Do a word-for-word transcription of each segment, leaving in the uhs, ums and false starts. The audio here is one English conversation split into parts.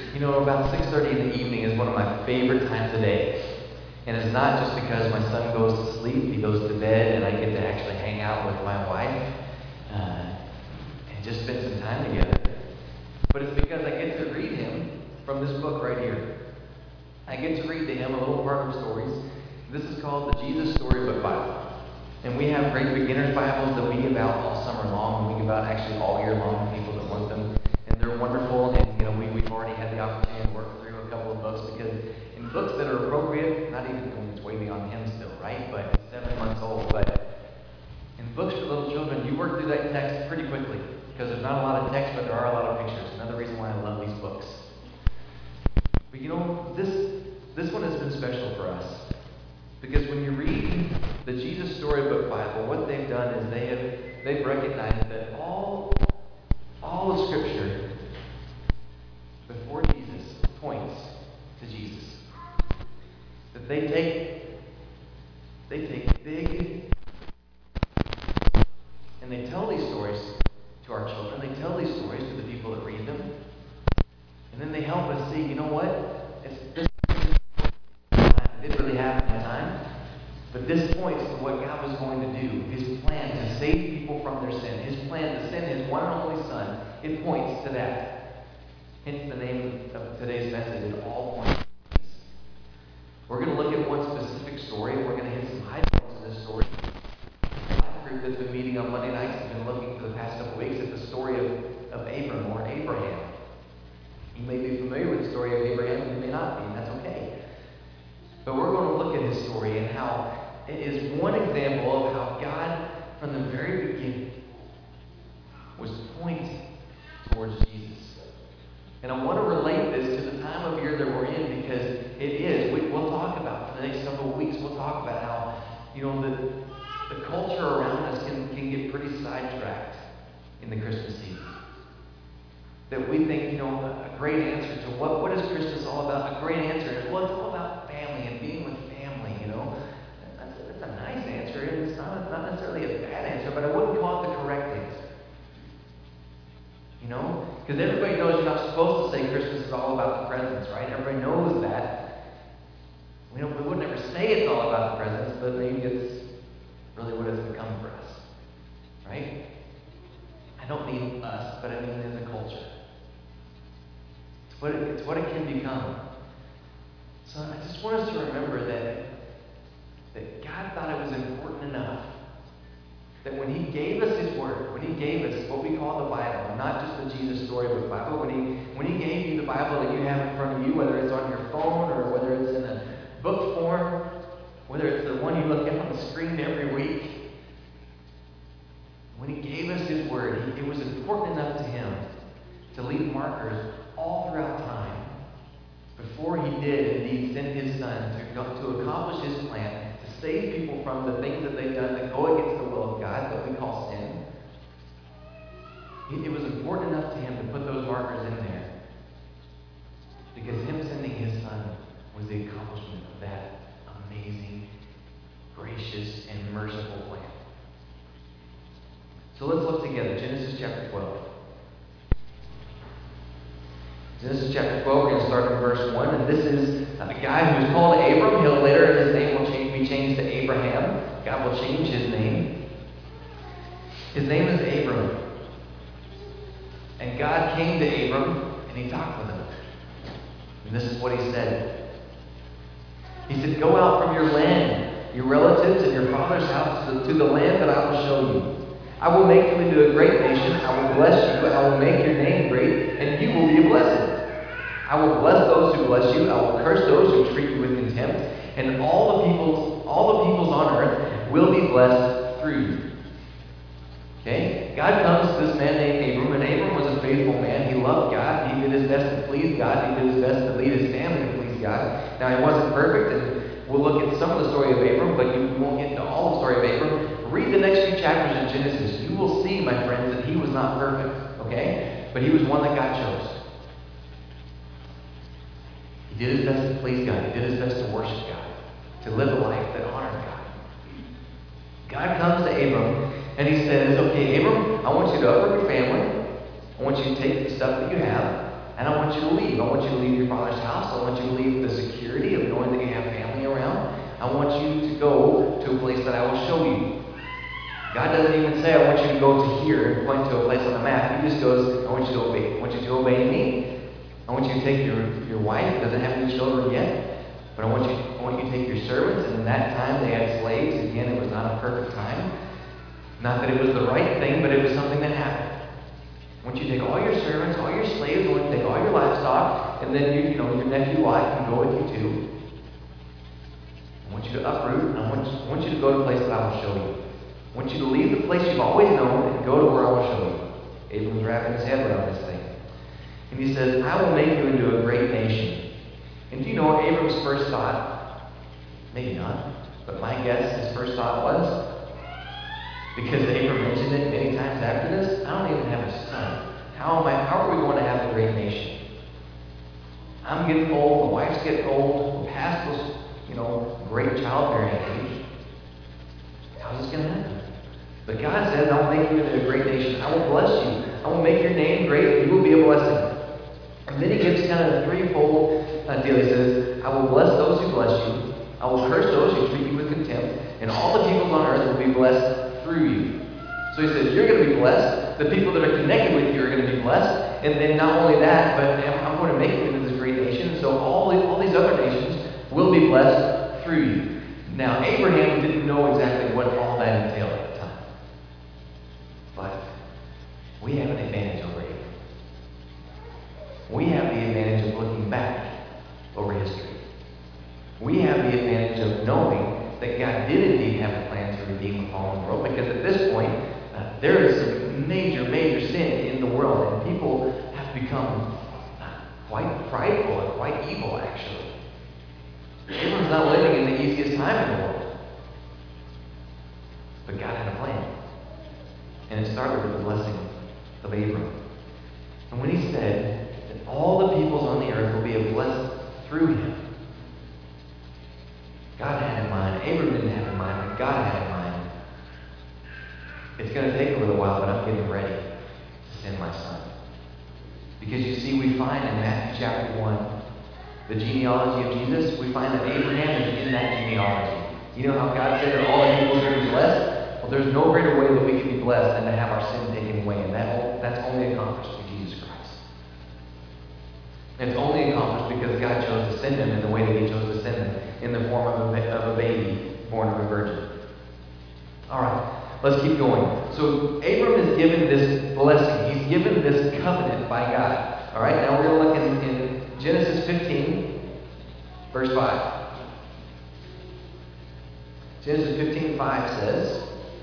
You know, about six thirty in the evening is one of my favorite times of day. And it's not just because my son goes to sleep, he goes to bed, and I get to actually hang out with my wife uh, and just spend some time together. But it's because I get to read him from this book right here. I get to read to him a little part of stories. This is called the Jesus Storybook Bible. And we have great beginner's Bibles that we give out all summer long, and we give out actually all year long to people that want them. And they're wonderful, and you know, we, we've already had the opportunity to work through a couple of books, because in books that are appropriate, not even, I mean, it's way beyond him still, right? But he's seven months old. But in books for little children, you work through that text pretty quickly, because there's not a lot of text, but there are a lot of pictures. Another reason why I love these books. But you know, this this one has been special for us. Because when you read the Jesus Storybook Bible, what they've done is they have they've recognized that all all of Scripture before Jesus points to Jesus. That they take they take big and they tell these stories to our children. They tell these stories to the people that read them. And then they help us see, you know what? It's this it didn't really happen in time. But this points to what God was going to do. His plan to save people from their sin. His plan to send His one and only Son. It points to that. Hence the name of today's message. It all points to Jesus. We're going to look at one specific story. We're going to hit some high points of this story. The life group that's been meeting on Monday nights has been looking for the past couple weeks at the story of, of Abram or Abraham. You may be familiar with the story of Abraham, you may not be, and that's okay. But we're going to look at his story and how it is one example of how God, from the very beginning, was pointing towards Jesus. And I want to relate this to the time of year that we're in, because it is. We, we'll talk about, for the next couple of weeks, we'll talk about how, you know, the, the culture around us can, can get pretty sidetracked in the Christmas season. That we think, you know, a great answer to what, what is Christmas all about? A great answer is, well, it's all about family and being with family, you know. That's a, that's a nice answer, and it's not, it's not necessarily a bad answer, but I wouldn't call it the correct answer. You know? Because everybody knows you're not supposed to say Christmas is all about the presents, right? Everybody knows that. We, don't, we would never say it's all about the presents, but maybe it's really what it's become for us. Right? I don't mean us, but I mean as a culture. It's what it, it's what it can become. So I just want us to remember that, that God thought it was important enough that when He gave us His Word, when He gave us what we call the Bible, not just the Jesus Storybook Bible, when He when He gave you the Bible that you have in front of you, whether it's on your phone or whether it's in a book form, whether it's the one you look at on the screen every week, when He gave us His Word, it was important enough to Him to leave markers all throughout time before He did indeed send His Son to, go, to accomplish His plan, to save people from the things that they've done that go against the will of God, that we call sin. It was important enough to Him to put those markers in there, because Him sending His Son was the accomplishment of that amazing, gracious, and merciful plan. So let's look together. Genesis chapter twelve. Genesis chapter twelve, we're going to start in verse one. And this is a guy who's called Abram. He'll later, his name will change, be changed to Abraham. God will change his name. His name is Abram. And God came to Abram, and He talked with him. And this is what He said. He said, "Go out from your land, your relatives, and your father's house to the, to the land that I will show you. I will make you into a great nation. I will bless you. I will make your name great, and you will be a blessing. I will bless those who bless you. I will curse those who treat you with contempt. And all the peoples, all the peoples on earth will be blessed through you." Okay? God comes to this man named Abram, and Abram was a faithful man. He loved God. He did his best to please God. He did his best to lead his family to please God. Now, he wasn't perfect, and we'll look at some of the story of Abram, but you won't get into all the story of Abram. Read the next few chapters in Genesis. You will see, my friends, that he was not perfect. Okay? But he was one that God chose. He did his best to please God. He did his best to worship God, to live a life that honored God. God comes to Abram, and He says, "Okay, Abram, I want you to uproot your family. I want you to take the stuff that you have. And I want you to leave. I want you to leave your father's house. I want you to leave the security of knowing that you have family around. I want you to go to a place that I will show you. God doesn't even say, I want you to go to here and point to a place on the map. He just goes, I want you to obey. I want you to obey me. I want you to take your, your wife who doesn't have any children yet. But I want you I want you to take your servants. And in that time they had slaves. Again, it was not a perfect time. Not that it was the right thing, but it was something that happened. I want you to take all your servants, all your slaves, I want you to take all your livestock, and then you, you know, your nephew Lot can go with you too. I want you to uproot, and I want, you, I want you to go to a place that I will show you. I want you to leave the place you've always known and go to where I will show you. Abram's wrapping his head around this thing. And he says, I will make you into a great nation. And do you know what Abram's first thought? Maybe not, but my guess, his first thought was, because Abram mentioned it many times after this, I don't even have a son. How am I? How are we going to have a great nation? I'm getting old. The wife's getting old. We're past those, you know, great childbearing age. How's this going to happen? But God says, I will make you into a great nation. I will bless you. I will make your name great, and you will be a blessing. And then he gives kind of a threefold uh, deal. He says, I will bless those who bless you. I will curse those who treat you with contempt. And all the peoples on earth will be blessed through you. So he says, you're going to be blessed. The people that are connected with you are going to be blessed. And then not only that, but I'm going to make you into this great nation. So all, the, all these other nations will be blessed through you. Now, Abraham didn't know exactly what all that entailed at the time. But we have an advantage over Abraham. We have the advantage of looking back over history. We have the advantage of knowing that God did indeed have a plan to redeem the fallen world, because at this point, uh, there is some major, major sin in the world, and people have become uh, quite prideful and quite evil, actually. Abram's not living in the easiest time in the world. But God had a plan. And it started with the blessing of Abram. And when he said that all the peoples on the earth will be blessed through him, God had in mind. Abram didn't have in mind, but God had in mind. It's going to take a little while, but I'm getting ready to send my son. Because you see, we find in Matthew chapter one, the genealogy of Jesus, we find that Abraham is in that genealogy. You know how God said that all the people are going to be blessed? Well, there's no greater way that we can be blessed than to have our sin taken away. And that, that's only accomplished through Jesus Christ. And it's only accomplished because God chose to send him in the way that he chose to send him, in the form of a, of a baby born of a virgin. All right, let's keep going. So Abram is given this blessing. He's given this covenant by God. All right, now we're going to look in, in Genesis fifteen, verse five. Genesis fifteen five says,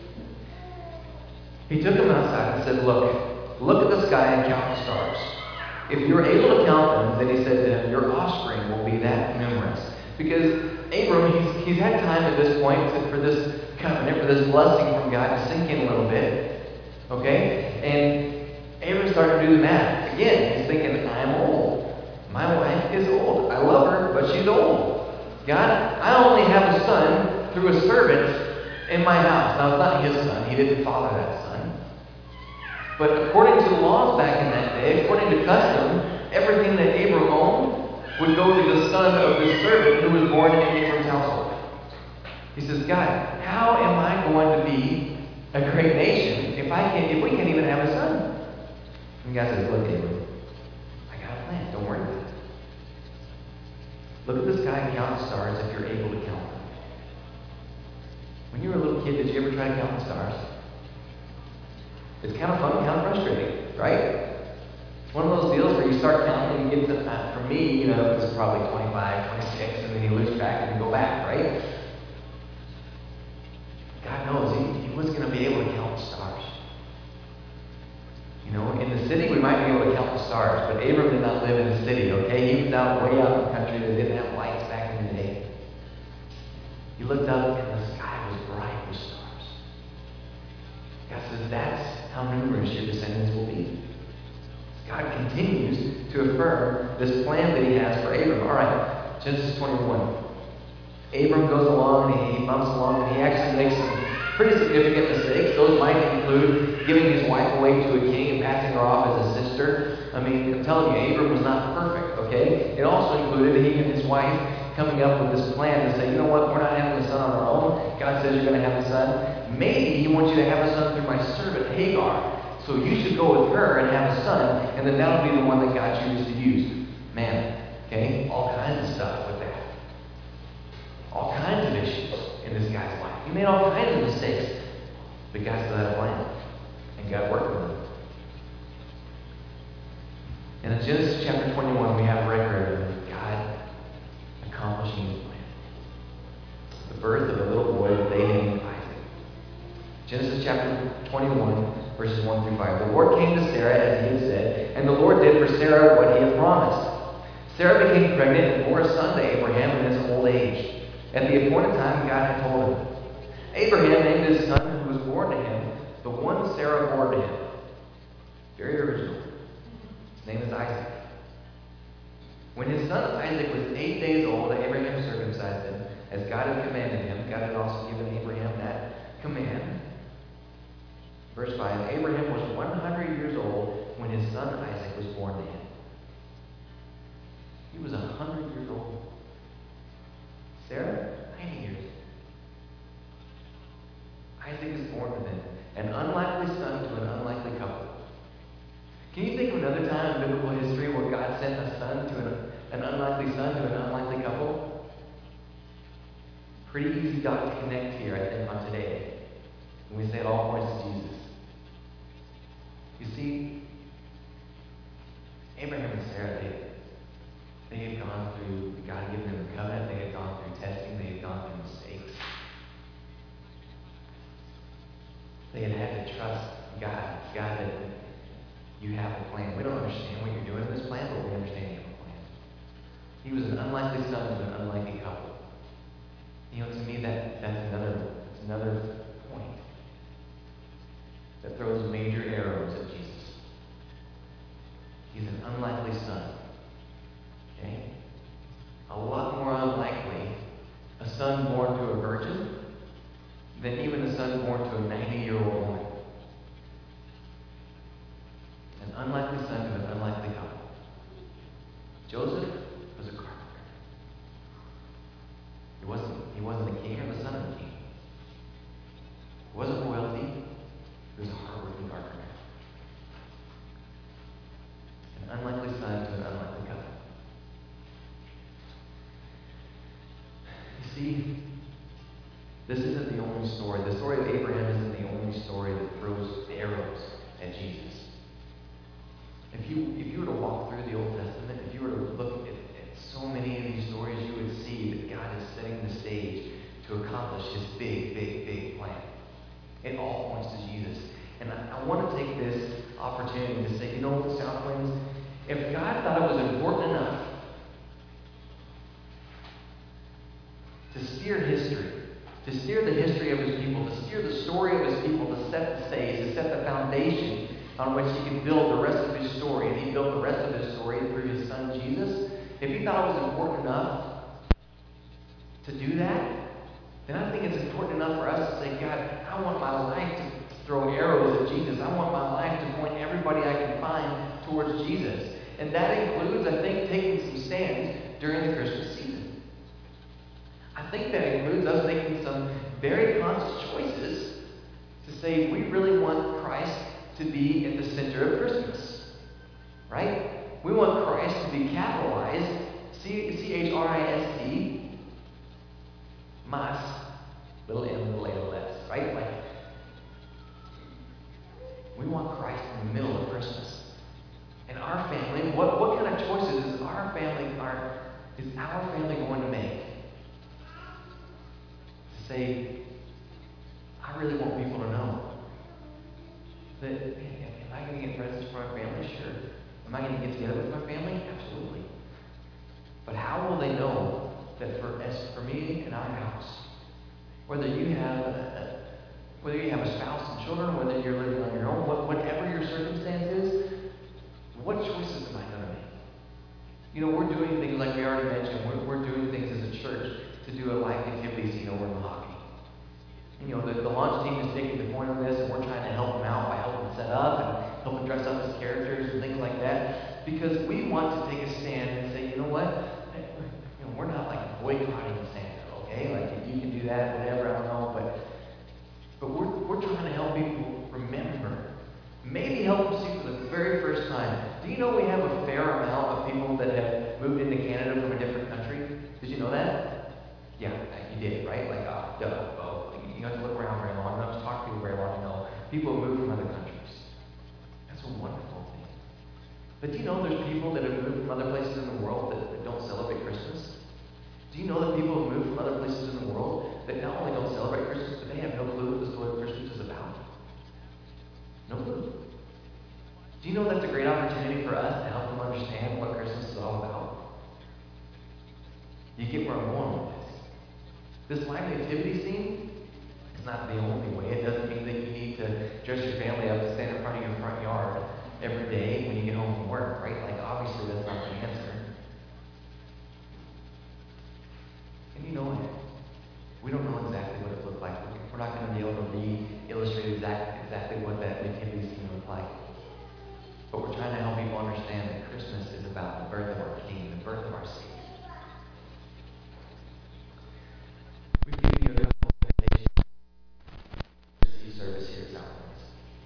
he took him outside and said, look, look at the sky and count the stars. If you're able to count them, then he said to him, your offspring will be that numerous. Because Abram, he's, he's had time at this point to, for this covenant, for this blessing from God to sink in a little bit. Okay? And Abram started to do the math. Again, he's thinking, I'm old. My wife is old. I love her, but she's old. God, I only have a son through a servant in my house. Now, it's not his son. He didn't father that son. But according to the laws back in that day, according to custom, everything that Abram owned would go to the son of this servant who was born in Abram's household. He says, God, how am I going to be a great nation if I can't, if we can't even have a son? And God says, look, Abram, I got a plan. Don't worry about it. Look at the sky and count the stars if you're able to count them. When you were a little kid, did you ever try to count the stars? It's kind of fun, kind of frustrating, right? It's one of those deals where you start counting and you get to, uh, for me, you know, it's probably twenty-five, twenty-six, and then you lose track and you go back, right? God knows he, he was going to be able to count the stars. You know, in the city we might be able to count the stars, but Abram did not live in the city, okay? He was out way out in the country that didn't have lights back in the day. He looked up and the sky was bright with stars. God says, that's how numerous your descendants will be. God continues to affirm this plan that he has for Abram. All right, Genesis twenty-one. Abram goes along and he, he bumps along and he actually makes some Pretty significant mistakes. Those might include giving his wife away to a king and passing her off as a sister. I mean, I'm telling you, Abram was not perfect, okay? It also included he and his wife coming up with this plan to say, you know what, we're not having a son on our own. God says you're going to have a son. Maybe he wants you to have a son through my servant Hagar. So you should go with her and have a son, and then that'll be the one that God chooses to use. Man, okay? All kinds of stuff with that. All kinds of issues in this guy's life. He made all kinds of mistakes. But God still had a plan. And God worked with him. And in Genesis chapter twenty-one, we have record of God accomplishing his plan. The birth of a little boy that they named Isaac. Genesis chapter twenty-one, verses one through five. The Lord came to Sarah as he had said, and the Lord did for Sarah what he had promised. Sarah became pregnant and bore a son to Abraham in his old age. At the appointed time, God had told him. Abraham named his son who was born to him, the one Sarah bore to him. Very original. His name is Isaac. When his son Isaac was eight days old, Abraham circumcised him, as God had commanded him. God had also given Abraham that command. Verse five, Abraham was one hundred years old when his son Isaac was born to him. He was one hundred years old. Sarah, ninety years. Isaac is born to them, an unlikely son to an unlikely couple. Can you think of another time in biblical history where God sent a son to an, an unlikely son to an unlikely couple? Pretty easy dot to connect here, I think, on today. When we say it all points to Jesus. You see, Abraham and Sarah, they They had gone through, God had given them a covenant, they had gone through testing, they had gone through mistakes. They had had to trust God. God that you have a plan. We don't understand what you're doing in this plan, but we understand you have a plan. He was an unlikely son to an unlikely couple. You know, to me, that that's another, that's another point that throws major arrows at Jesus. He's an unlikely son. Okay? A lot more unlikely a son born to a virgin than even a son born to a ninety-year-old woman. An unlikely son to an unlikely couple. Joseph was a carpenter. He wasn't, he wasn't a king or the son of a king. He wasn't royalty. He was a hardworking carpenter. An unlikely son to an unlikely couple. See, this isn't the only story. The story of Abraham isn't the only story that throws arrows at Jesus. If you if you were to walk through the Old Testament, if you were to look at, at so many of these stories, you would see that God is setting the stage to accomplish his big, big, big plan. It all points to Jesus. And I, I want to take this opportunity to say, you know what, Southwinds? If God thought it was important enough to steer history, to steer the history of his people, to steer the story of his people, to set the stage, to set the foundation on which he could build the rest of his story. And he built the rest of his story through his son Jesus. If he thought it was important enough to do that, then I think it's important enough for us to say, God, I want my life to throw arrows at Jesus. I want my life to point everybody I can find towards Jesus. And that includes, I think, taking some stands during the Christmas season. I think that includes us making some very conscious choices to say we really want Christ to be at the center of Christmas. Right? We want Christ to be capitalized, C H R I S T, Mas, little m, little a, little s, right? Like, we want Christ in the middle of Christmas. And our family, what, what kind of choices is our family, our, is our family going to make? To say, I really want people to know that, hey, am I going to get presents for my family? Sure. Am I going to get together with my family? Absolutely. But how will they know that for as for me in our house, whether you have a, whether you have a spouse and children, whether you're living on your own, what, whatever your circumstance is, what choices am I going to make? You know, we're doing things like we already mentioned. We're, we're doing things as a church to do a life activity scene over in Mahogany. You know, the, the launch team is taking the point on this, and we're trying to help them out by helping set up and helping dress up as characters and things like that, because we want to take a stand and say, you know what, you know, we're not like boycotting Santa, okay? Like if you can do that, whatever, I don't know, but but we're we're trying to help people remember, maybe help them see for the very first time. Do you know we have a fair amount of people that have moved into Canada from a different country? Did you know that? Yeah, you did, right? Like, uh, duh, well, like, you don't have to look around very long. You don't have to talk to people very long to know. People have moved from other countries. That's a wonderful thing. But do you know there's people that have moved from other places in the world that, that don't celebrate Christmas? Do you know that people have moved from other places in the world that not only don't celebrate Christmas, but they have no clue what the story of Christmas is about? No clue. Do you know that's a great opportunity for us to help them understand what Christmas is all about? You get where I'm going with this. This live nativity scene is not the only way. It doesn't mean that you need to dress your family up to stand in front of your front yard every day when you get home from work, right? Like, obviously, that's not the answer. And you know what? We don't know exactly what it looked like. We're not going to be able to re-illustrate exact, exactly what that nativity scene looked like. But we're trying to help people understand that Christmas is about the birth of our King, the birth of our Savior. We've given you a couple of invitations to receive service here at Southlands.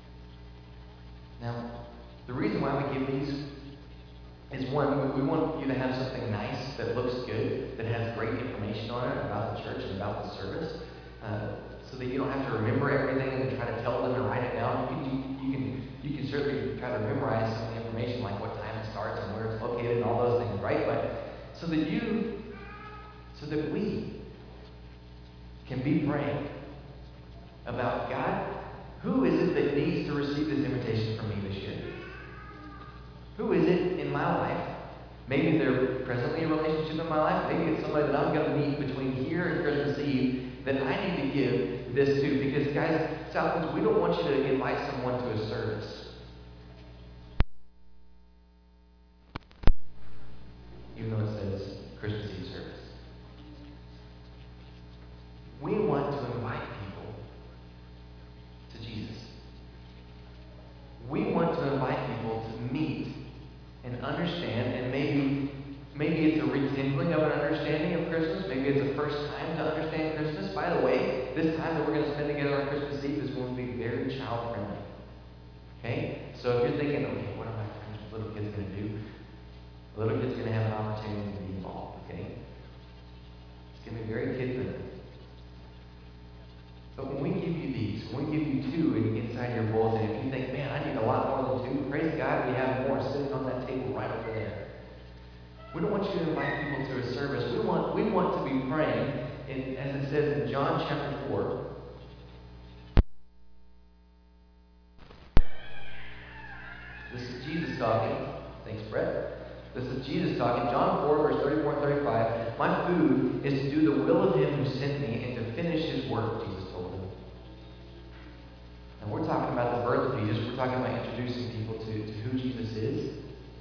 Now, the reason why we give these is, one, we want you to have something nice that looks good, that has great information on it about the church and about the service, uh, so that you don't have to remember everything and try to tell them and write it down. You, you, you can you can certainly try to memorize some of the information, like what time it starts and where it's located and all those things, right? But so that you, so that we can be praying about, God, who is it that needs to receive this invitation from me this year? Who is it in my life? Maybe they're presently in a relationship in my life. Maybe it's somebody that I'm going to meet between here and Christmas Eve that I need to give this to. Because, guys, Southlands, we don't want you to invite someone to a service, even though it says Christmas Eve service. We want to invite people to Jesus. We want to invite people to meet and understand, and maybe maybe it's a rekindling of an understanding of Christmas. Maybe it's a first time to understand Christmas. By the way, this time that we're going to spend together on Christmas Eve is going to be very child friendly. Okay? So if you're thinking, okay, what are my friends with little kids going to do? The little kid's going to have an opportunity to be involved. Okay? It's going to be very kid friendly. But when we give you these, when we give you two in, inside your bulletin, if you think, man, I need a lot more than two, praise God, we have more sitting on that table right over there. We don't want you to invite people to a service. We want we want to be praying, in, as it says in John chapter four. This is Jesus talking. Thanks, Brett. This is Jesus talking. John four, verse thirty-four and thirty-five. My food is to do the will of him who sent me and to finish his work, Jesus told them. And we're talking about the birth of Jesus. We're talking about introducing people to, to who Jesus is.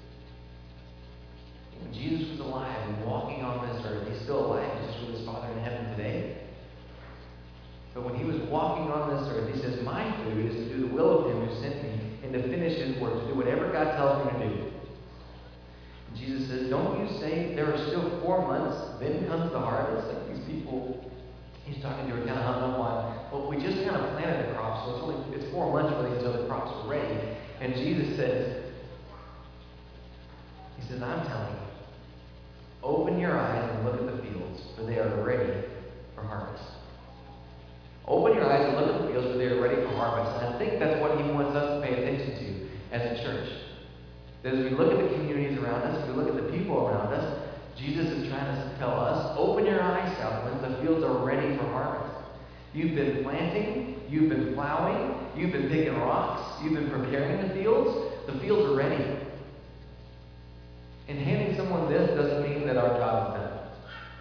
When Jesus was alive and walking on this earth, he's still alive. He's just with his Father in heaven today. But when he was walking on this earth, he says, my food is to do the will of him who sent me and to finish his work, to do whatever God tells me to do. And Jesus says, don't you say there are still four months, then comes the harvest? Like these people he's talking to are kind of hung up on, well, we just kind of planted the crops, so it's only it's four months really until the crops are ready. And Jesus says, he says, I'm telling you, open your eyes and look at the fields, for they are ready for harvest. Open your eyes and look at the fields, for they are ready for harvest. And I think that's what he wants us to pay attention to as a church. That as we look at the communities around us, as we look at the people around us, Jesus is trying to tell us, open your eyes, Southlands, the fields are ready for harvest. You've been planting, you've been plowing, you've been picking rocks, you've been preparing the fields, the fields are ready. And handing someone this doesn't mean that our job is done.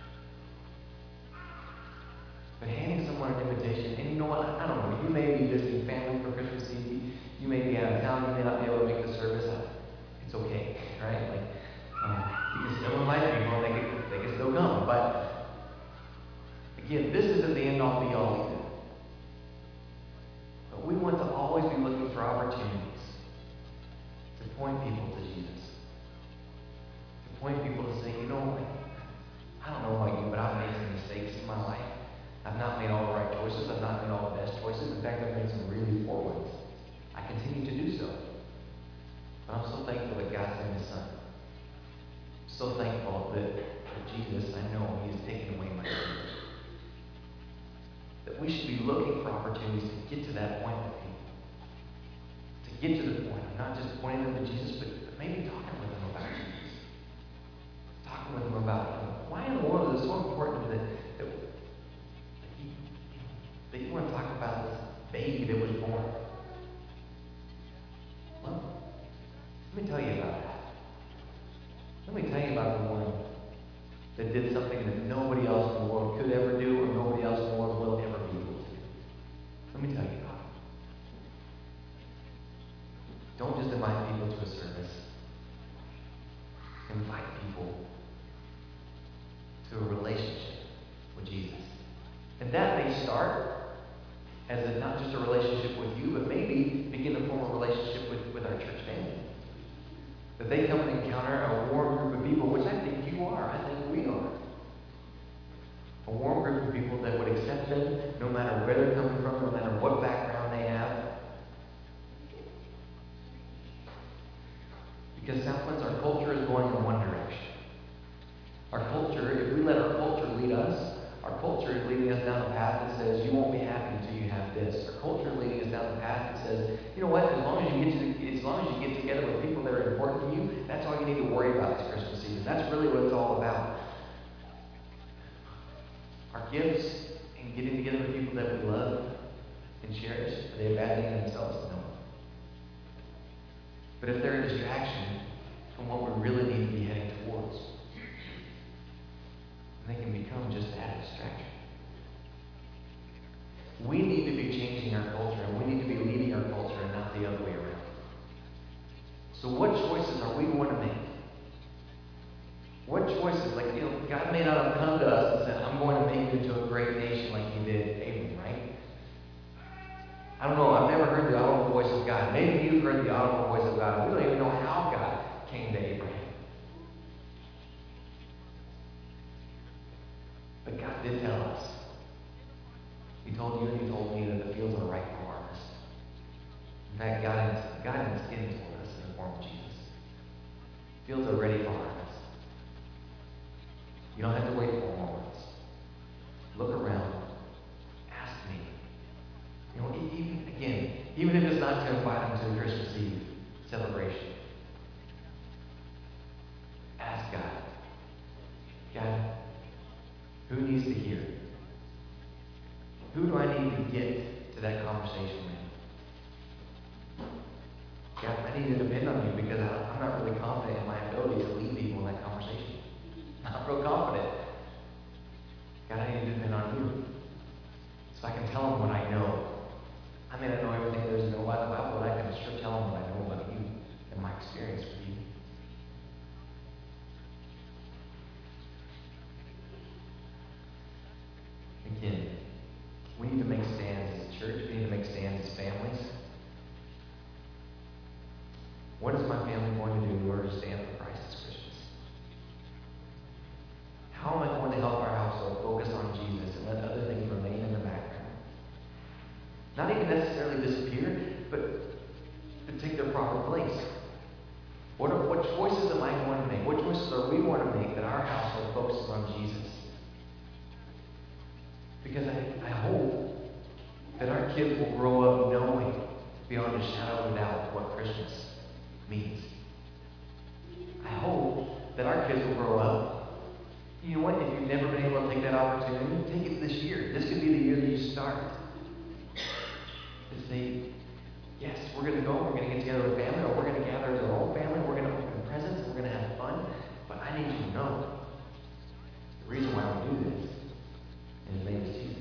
But handing someone an invitation, and you know what, I don't know, you may be visiting family for Christmas Eve, you may be out of town, you may not be able to make the service. It's okay, right? Like, um, you can still invite people, and they can, they can still come. But again, this isn't the end all be all either. point people to say, you know, like, I don't know about you, but I've made some mistakes in my life. I've not made all the right choices. I've not made all the best choices. In fact, I've made some really poor ones. I continue to do so. But I'm so thankful that God sent His Son. So thankful that for Jesus, I know He has taken away my sin. That we should be looking for opportunities to get to that point with people. To get to the point of not just pointing them to Jesus, but, but maybe talking with them about Jesus. Talking with them about you know, why in the world is it so important that, that, that, you, that you want to talk about this baby that was born. Well, let me tell you about that. Let me tell you about the one that did something that nobody else in the world could ever do, or nobody else in the world will ever be able to do. Let me tell you about it. Don't just invite people to a service. Invite people to a relationship with Jesus. And that may start as a, not just a relationship with you, but maybe begin to form a relationship with, with our church family. That they come and encounter a warm group of people, which I think you are. I think we are. A warm group of people that would accept them no matter where they're coming from, no matter what background they have. Because Southlands, our culture is going in one direction. Our culture, if we let our culture lead us, our culture is leading us down a path that says you won't be happy until you have this. Our culture is leading us down the path that says, you know what, as long as you get to, as long as you get together with people that are important to you, that's all you need to worry about this Christmas season. That's really what it's all about. Our gifts and getting together with people that we love and cherish, are they a bad thing in themselves? No. But if they're a distraction from what we really need to be heading towards, they can become just that distraction. We need to be changing our culture, and we need to be leading our culture and not the other way around. So what choices are we going to make? What choices? Like, you know, God may not have come to us and said, I'm going to make you into a great nation like He did Abram, right? I don't know. I've never heard the audible voice of God. Maybe you've heard the audible voice of God. We don't even know how God came to Abraham. But God did tell us. He told you and He told me that the fields are ripe for harvest. In fact, God, God in His skin told us in the form of Jesus. Fields are ready for harvest. You don't have to wait four more months. Look around. Ask me. You know, even, again, even if it's not to invite them to the Christmas Eve celebration, ask God. God, who needs to hear? Who do I need to get to that conversation with? God, I need to depend on You because I, I'm not really confident in my ability to lead people in that conversation. I'm not real confident. God, I need to depend on You so I can tell them what I know. I may not know everything there is to know about the Bible, but I can sure tell them what I know about You and my experience with You. Again, we need to make stands as a church. We need to make stands as families. What is my family going to do in order to stand for Christ this Christmas? How am I going to help our household focus on Jesus and let other things remain in the background? Not even necessarily disappear, but to take their proper place. What, are, what choices am I going to make? What choices are we going to make that our household focuses on Jesus? Because I, I hope that our kids will grow up knowing beyond a shadow of a doubt what Christmas means. I hope that our kids will grow up. You know what? If you've never been able to take that opportunity, take it this year. This could be the year that you start. To say, yes, we're going to go, we're going to get together with family, or we're going to gather as our own family, we're going to open presents, and we're going to have fun. But I need you to know the reason why we do this. And His name is Jesus.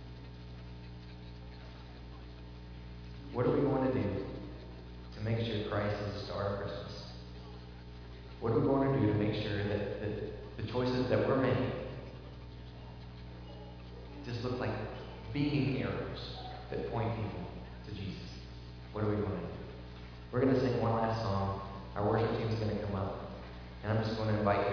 What are we going to do to make sure Christ is the star of Christmas? What are we going to do to make sure that, that the choices that we're making just look like beaming arrows that point people to Jesus? What are we going to do? We're going to sing one last song. Our worship team is going to come up. And I'm just going to invite you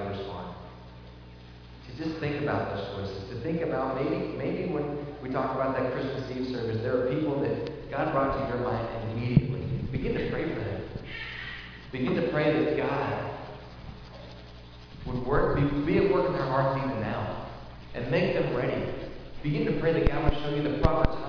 to just think about those choices, to think about maybe maybe when we talk about that Christmas Eve service, there are people that God brought to your mind immediately. Begin to pray for them. Begin to pray that God would work, be, be at work in their hearts even now, and make them ready. Begin to pray that God would show you the proper time